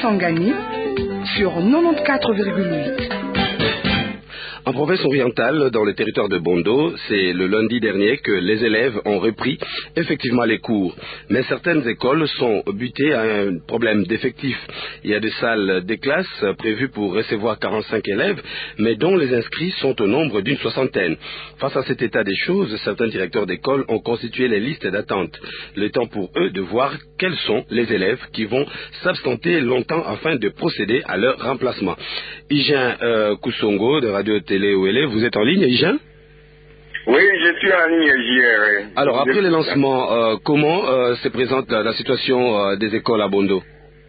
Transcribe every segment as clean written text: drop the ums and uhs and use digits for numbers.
Kisangani sur 94,8. En province orientale, dans le territoire de Bondo, c'est le lundi dernier que les élèves ont repris effectivement les cours. Mais certaines écoles sont butées à un problème d'effectifs. Il y a des salles des classes prévues pour recevoir 45 élèves, mais dont les inscrits sont au nombre d'une soixantaine. Face à cet état des choses, certains directeurs d'école ont constitué les listes d'attente. Le temps pour eux de voir quels sont les élèves qui vont s'absenter longtemps afin de procéder à leur remplacement. Higin Kousongo de Radio-Télé OLE, vous êtes en ligne, Higin? Oui, je suis en ligne, JR. Alors, après le lancement, comment se présente la situation des écoles à Bondo?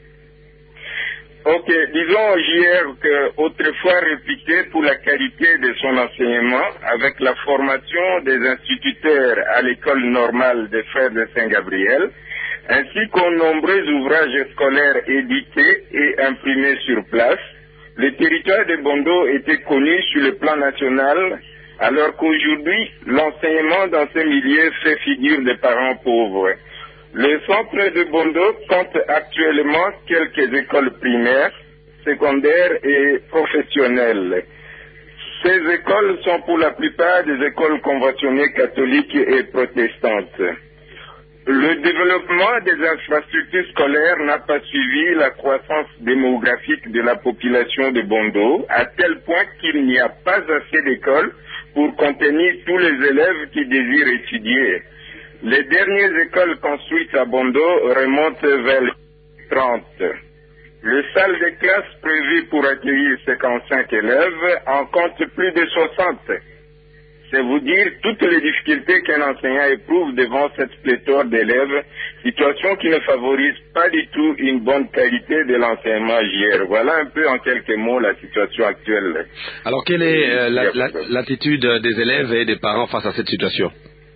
Ok, disons, JR, qu'autrefois réputé pour la qualité de son enseignement, avec la formation des instituteurs à l'école normale des Frères de Saint-Gabriel, ainsi qu'aux nombreux ouvrages scolaires édités et imprimés sur place, le territoire de Bondo était connu sur le plan national, alors qu'aujourd'hui, l'enseignement dans ces milieux fait figure de parents pauvres. Le centre de Bondo compte actuellement quelques écoles primaires, secondaires et professionnelles. Ces écoles sont pour la plupart des écoles conventionnées catholiques et protestantes. Le développement des infrastructures scolaires n'a pas suivi la croissance démographique de la population de Bondo, à tel point qu'il n'y a pas assez d'écoles pour contenir tous les élèves qui désirent étudier. Les dernières écoles construites à Bondo remontent vers les 30. Le salle de classe prévu pour accueillir 55 élèves en compte plus de 60. C'est vous dire toutes les difficultés qu'un enseignant éprouve devant cette pléthore d'élèves, situation qui ne favorise pas du tout une bonne qualité de l'enseignement JR. Voilà un peu en quelques mots la situation actuelle. Alors, quelle est l'attitude des élèves et des parents face à cette situation?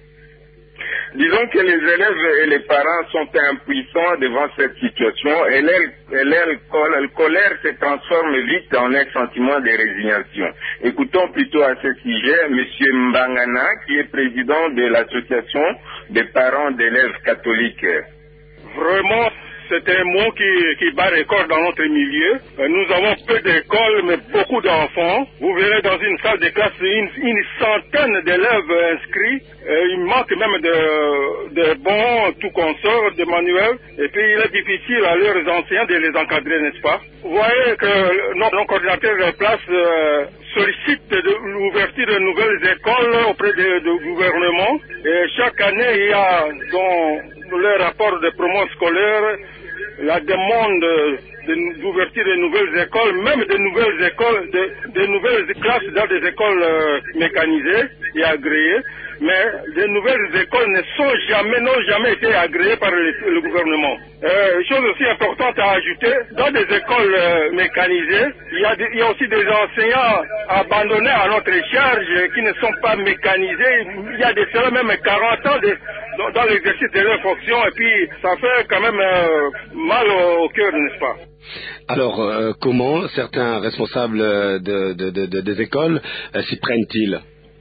Disons que les élèves et les parents sont impuissants devant cette situation et leur colère se transforme vite en un sentiment de résignation. Écoutons plutôt à ce sujet M. Mbangana, qui est président de l'association des parents d'élèves catholiques. Vraiment, c'est un mot qui bat record dans notre milieu. Nous avons peu d'écoles, mais beaucoup d'enfants. Vous verrez dans une salle de classe une centaine d'élèves inscrits. Il manque même de bons tout consort, de manuels. Et puis il est difficile à leurs enseignants de les encadrer, n'est-ce pas? Vous voyez que notre coordinateur de place sollicite l'ouverture de nouvelles écoles auprès du gouvernement. Et chaque année, il y a dans le rapport de promo scolaire la demande d'ouverture de nouvelles écoles, même de nouvelles écoles, de nouvelles classes dans des écoles mécanisées et agréées, mais les nouvelles écoles n'ont jamais été agréées par le gouvernement. Chose aussi importante à ajouter, dans des écoles mécanisées, il y a aussi des enseignants abandonnés à notre charge qui ne sont pas mécanisés. Il y a de cela même 40 ans dans l'exercice de leurs fonctions, et puis ça fait quand même mal au cœur, n'est-ce pas? Alors, comment certains responsables des écoles s'y prennent-ils?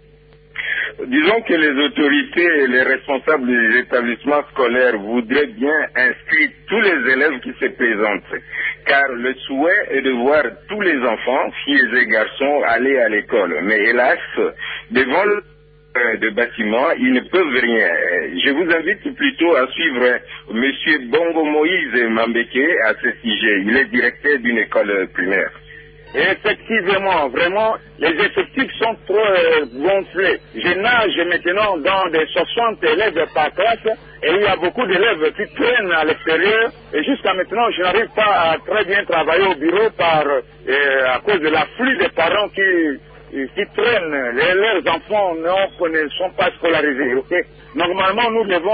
Disons que les autorités et les responsables des établissements scolaires voudraient bien inscrire tous les élèves qui se présentent, car le souhait est de voir tous les enfants, filles et garçons, aller à l'école. Mais hélas, devant le de bâtiments, ils ne peuvent rien. Je vous invite plutôt à suivre M. Bongo Moïse Mambeke à ce sujet. Il est directeur d'une école primaire. Effectivement, vraiment, les effectifs sont trop gonflés. Je nage maintenant dans des 60 élèves par classe et il y a beaucoup d'élèves qui traînent à l'extérieur et jusqu'à maintenant, je n'arrive pas à très bien travailler au bureau à cause de l'afflux des parents qui traînent. Leurs enfants ne sont pas scolarisés. Okay? Normalement,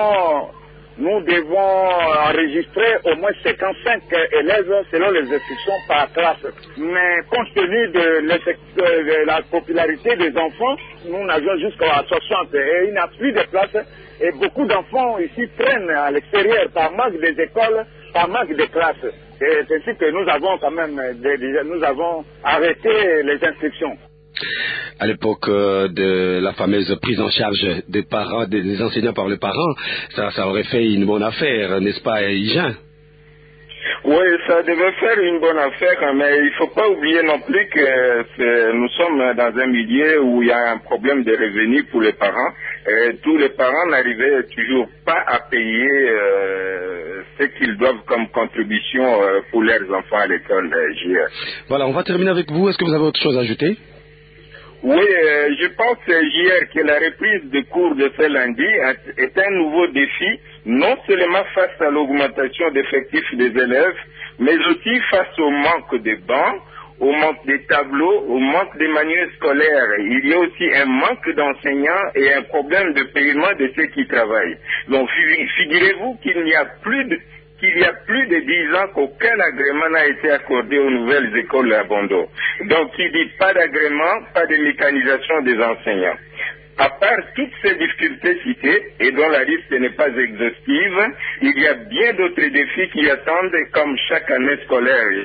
nous devons enregistrer au moins 55 élèves selon les instructions par classe. Mais compte tenu de la popularité des enfants, nous nageons jusqu'à 60 et il n'y a plus de place. Et beaucoup d'enfants ici traînent à l'extérieur par manque des écoles, par manque de classes. Et c'est ainsi que nous avons quand même nous avons arrêté les inscriptions. À l'époque de la fameuse prise en charge des parents, des enseignants par les parents, ça aurait fait une bonne affaire, n'est-ce pas, Higin? Oui, ça devait faire une bonne affaire, mais il ne faut pas oublier non plus que nous sommes dans un milieu où il y a un problème de revenus pour les parents. Et tous les parents n'arrivaient toujours pas à payer ce qu'ils doivent comme contribution pour leurs enfants à l'école JR. Voilà, on va terminer avec vous. Est-ce que vous avez autre chose à ajouter? Oui, je pense JR que la reprise de cours de ce lundi est un nouveau défi, non seulement face à l'augmentation d'effectifs des élèves, mais aussi face au manque de bancs, au manque des tableaux, au manque des manuels scolaires. Il y a aussi un manque d'enseignants et un problème de paiement de ceux qui travaillent. Donc figurez-vous qu'il y a plus de 10 ans qu'aucun agrément n'a été accordé aux nouvelles écoles à Bondo. Donc, qui dit pas d'agrément, pas de mécanisation des enseignants. À part toutes ces difficultés citées, et dont la liste n'est pas exhaustive, il y a bien d'autres défis qui attendent comme chaque année scolaire.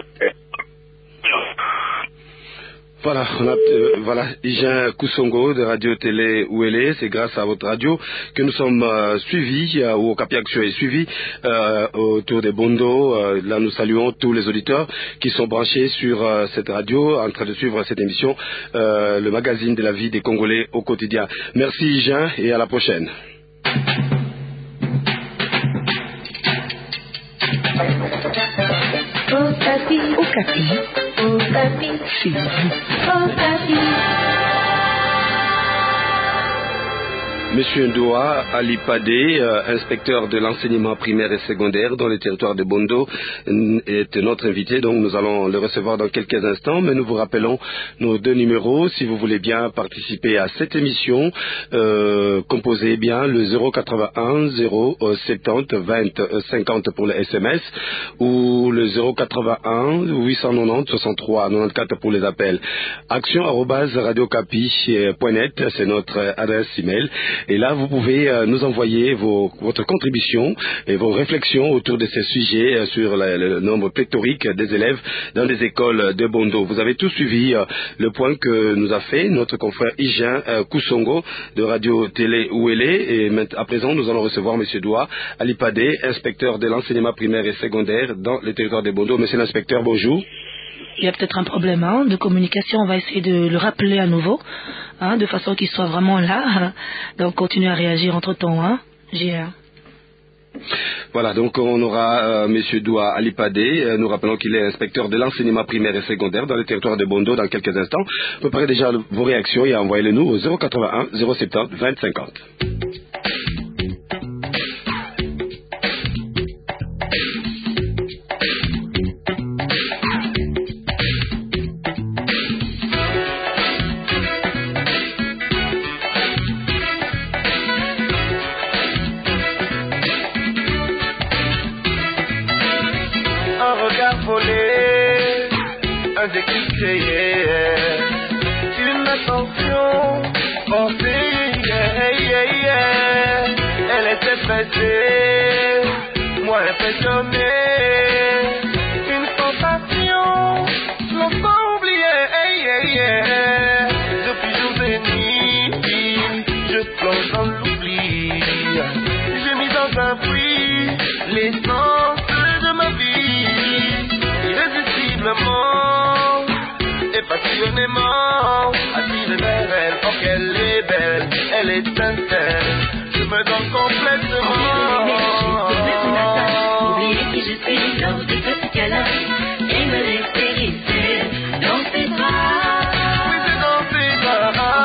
Voilà, voilà, Ija Kusongo de Radio Télé Ouélé, c'est grâce à votre radio que nous sommes suivis, ou Okapi Action est suivi autour des Bondo. Là, nous saluons tous les auditeurs qui sont branchés sur cette radio, en train de suivre cette émission, le magazine de la vie des Congolais au quotidien. Merci Ija et à la prochaine. Okapi. C'est vous. Monsieur Ndoa Alipadé, inspecteur de l'enseignement primaire et secondaire dans les territoires de Bondo, est notre invité, donc nous allons le recevoir dans quelques instants, mais nous vous rappelons nos 2 numéros, si vous voulez bien participer à cette émission, composez bien le 081 070 20 50 pour le SMS, ou le 081 890 63 94 pour les appels. action@radiocapi.net, c'est notre adresse email. Et là, vous pouvez nous envoyer votre contribution et vos réflexions autour de ces sujets sur le nombre pléthorique des élèves dans les écoles de Bondo. Vous avez tous suivi le point que nous a fait notre confrère Ija Kusongo de Radio Télé Ouélé. Et à présent, nous allons recevoir M. Doua Alipadé, inspecteur de l'enseignement primaire et secondaire dans les territoires de Bondo. Monsieur l'inspecteur, bonjour. Il y a peut-être un problème de communication, on va essayer de le rappeler à nouveau, de façon qu'il soit vraiment là. Donc continuez à réagir entre-temps, JR. Voilà, donc on aura Monsieur Doua Alipadé. Nous rappelons qu'il est inspecteur de l'enseignement primaire et secondaire dans les territoires de Bondo dans quelques instants. Préparez déjà vos réactions et envoyez-les nous au 081 070 20 50. Une attention forcée, elle était pressée, moi impressionné, une sensation, l'enfant oublié, depuis jours et nuits, je plonge dans l'oubli, j'ai mis dans un puits l'essence de ma vie, irrésistiblement et passionnément, assise vers elle, oh qu'elle est belle, elle est sincère, je me donne complètement. Oubliez qui je suis lors de ce câlin et me laisser glisser dans ses bras. Oui, c'est dans ses bras.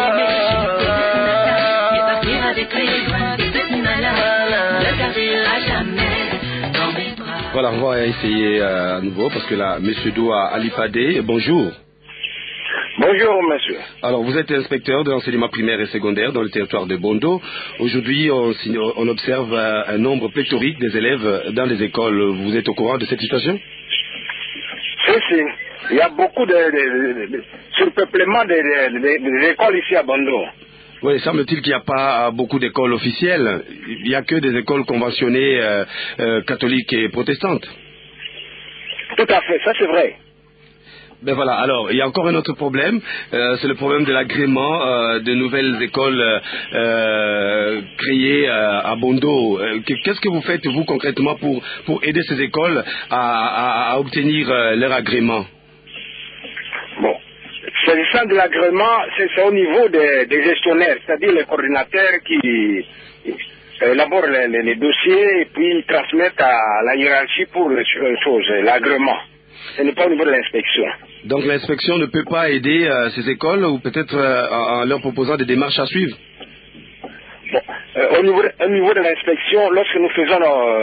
Et partir avec lui loin des petits malins, le garder à jamais dans mes bras. Voilà, on va essayer à nouveau parce que là, Monsieur Doua Alipadé, bonjour. Bonjour, monsieur. Alors, vous êtes inspecteur de l'enseignement primaire et secondaire dans le territoire de Bondo. Aujourd'hui, on observe un nombre pléthorique des élèves dans les écoles. Vous êtes au courant de cette situation? Si. Il y a beaucoup de surpeuplement des écoles ici à Bondo. Oui, semble-t-il qu'il n'y a pas beaucoup d'écoles officielles. Il n'y a que des écoles conventionnées catholiques et protestantes. Tout à fait, ça c'est vrai. Ben voilà, alors il y a encore un autre problème, c'est le problème de l'agrément de nouvelles écoles créé à Bondo. Qu'est-ce que vous faites, vous, concrètement, pour aider ces écoles à obtenir leur agrément? Bon, s'agissant de l'agrément, c'est au niveau des gestionnaires, c'est-à-dire les coordinateurs qui élaborent les dossiers et puis transmettent à la hiérarchie pour les choses, l'agrément. Ce n'est pas au niveau de l'inspection. Donc l'inspection ne peut pas aider ces écoles ou peut-être en leur proposant des démarches à suivre? Bon, au niveau de l'inspection, lorsque nous faisons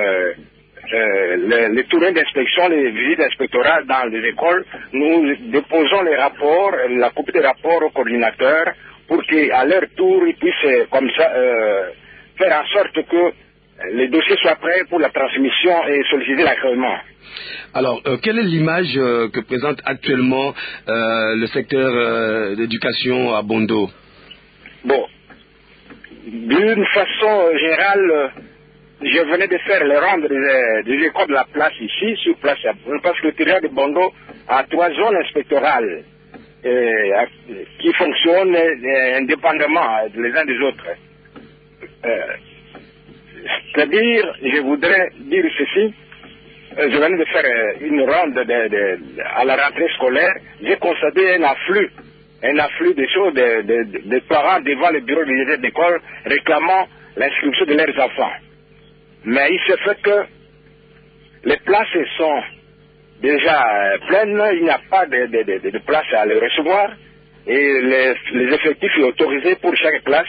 les tournées d'inspection, les visites inspectorales dans les écoles, nous déposons les rapports, la copie des rapports aux coordinateurs pour qu'à leur tour, ils puissent comme ça faire en sorte que les dossiers soient prêts pour la transmission et solliciter l'agrément. Alors, quelle est l'image que présente actuellement le secteur d'éducation à Bondo? Bon, d'une façon générale, je venais de faire le rendre des écoles de la place ici, sur place, parce que le territoire de Bondo a 3 zones inspectorales qui fonctionnent indépendamment les uns des autres. C'est-à-dire, je voudrais dire ceci, je venais de faire une ronde à la rentrée scolaire, j'ai constaté un afflux de choses, de parents devant le bureau des directeurs d'école réclamant l'inscription de leurs enfants. Mais il se fait que les places sont déjà pleines, il n'y a pas de place à les recevoir et les effectifs autorisés pour chaque classe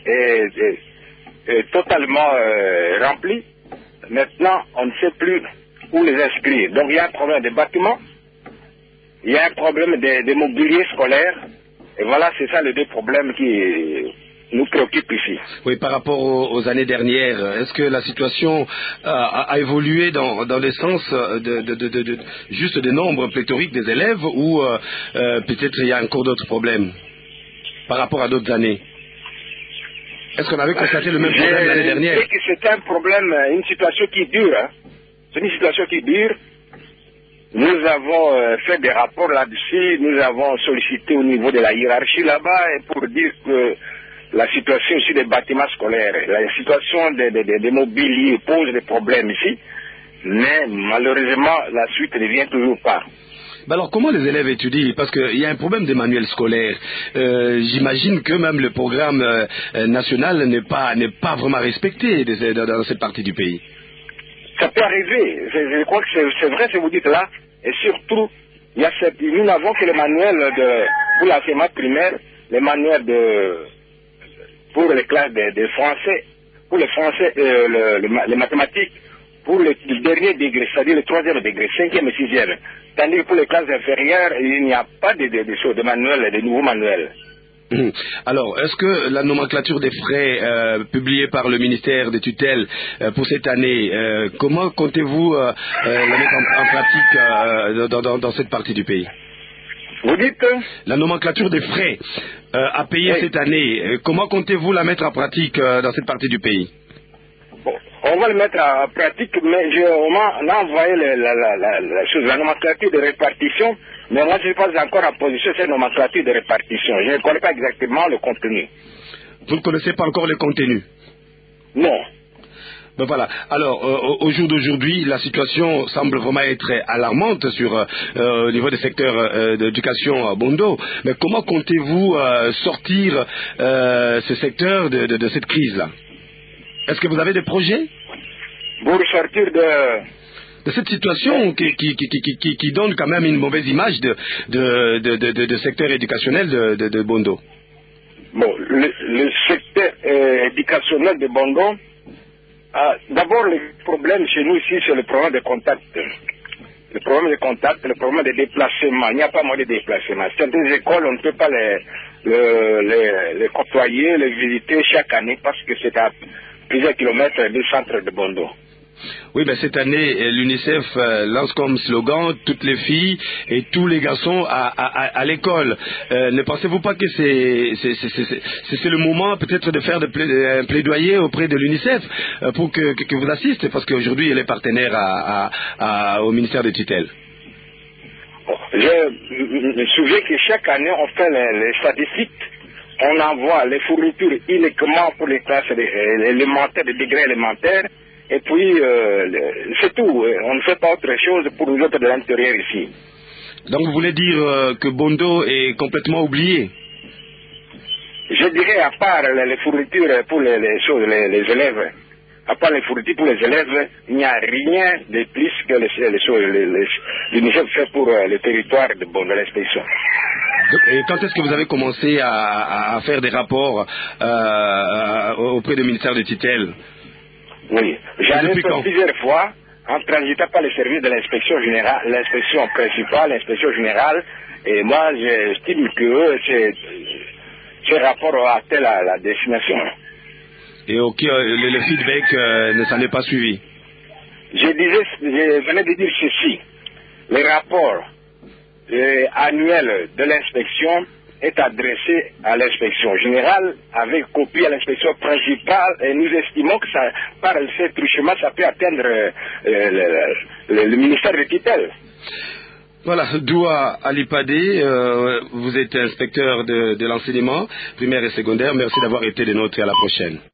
est totalement rempli. Maintenant, on ne sait plus où les inscrire. Donc il y a un problème de bâtiments, il y a un problème de mobilier scolaire, et voilà, c'est ça les 2 problèmes qui nous préoccupent ici. Oui, par rapport aux années dernières, est-ce que la situation a évolué dans le sens juste des nombres pléthoriques des élèves ou peut-être il y a encore d'autres problèmes par rapport à d'autres années? Est-ce qu'on avait constaté le même problème l'année dernière? Je sais que c'est un problème, une situation qui dure. Hein. C'est une situation qui dure. Nous avons fait des rapports là-dessus, nous avons sollicité au niveau de la hiérarchie là-bas pour dire que la situation aussi des bâtiments scolaires, la situation des mobiliers pose des problèmes ici, mais malheureusement la suite ne vient toujours pas. Ben alors comment les élèves étudient? Parce qu'il y a un problème des manuels scolaires. J'imagine que même le programme national n'est pas vraiment respecté dans cette partie du pays. Ça peut arriver. Je crois que c'est vrai ce que vous dites là. Et surtout, nous n'avons que les manuels pour l'enseignement primaire, les manuels pour les classes de français, pour les français, les mathématiques, pour le dernier degré, c'est-à-dire le 3e degré, 5e et 6e. Tandis que pour les classes inférieures, il n'y a pas de manuels, de nouveaux manuels. Alors, est-ce que la nomenclature des frais publiée par le ministère des tutelles pour cette année, comment comptez-vous la mettre en pratique dans cette partie du pays? Vous dites? La nomenclature des frais à payer cette année, comment comptez-vous la mettre en pratique dans cette partie du pays? Bon, on va le mettre en pratique, mais on a envoyé la nomenclature de répartition, mais moi je ne suis pas encore en position sur cette nomenclature de répartition. Je ne connais pas exactement le contenu. Vous ne connaissez pas encore le contenu? Non. Ben voilà. Alors, au jour d'aujourd'hui, la situation semble vraiment être alarmante au niveau des secteurs d'éducation à Bondo. Mais comment comptez-vous sortir ce secteur de cette crise-là? Est-ce que vous avez des projets pour sortir de cette situation qui donne quand même une mauvaise image de secteur éducationnel de Bondo? Bon, le secteur éducationnel de Bondo, d'abord le problème chez nous ici, c'est le problème de contact. Le problème de contact, le problème de déplacement. Il n'y a pas moyen de déplacement. Certaines écoles, on ne peut pas les côtoyer, les visiter chaque année parce que c'est à plusieurs kilomètres du centre de Bondo. Oui, ben cette année, l'UNICEF lance comme slogan toutes les filles et tous les garçons à l'école. Ne pensez-vous pas que c'est le moment peut-être de faire un plaidoyer auprès de l'UNICEF pour que vous assistez, parce qu'aujourd'hui elle est partenaire au ministère des tutelles? Je me souviens que chaque année on fait les statistiques on envoie les fournitures uniquement pour les classes élémentaires, les degrés élémentaires, et puis c'est tout. On ne fait pas autre chose pour nous autres de l'intérieur ici. Donc vous voulez dire que Bondo est complètement oublié? Je dirais, à part les fournitures pour les élèves, à part les fournitures pour les élèves, il n'y a rien de plus que l'UNICEF fait pour le territoire de l'inspection. Et quand est-ce que vous avez commencé à faire des rapports auprès du ministère de tutelle? Oui, j'en ai fait plusieurs fois, en transitant par les services de l'inspection générale, l'inspection principale, l'inspection générale, et moi j'estime que ce rapport a atteint la destination. Et le feedback ne s'en est pas suivi? Je venais de dire ceci. Le rapport annuel de l'inspection est adressé à l'inspection générale avec copie à l'inspection principale et nous estimons que par ce truchement, ça peut atteindre le ministère de tutelle. Voilà, Doua Alipadé, vous êtes inspecteur de l'enseignement primaire et secondaire. Merci d'avoir été des nôtres et à la prochaine.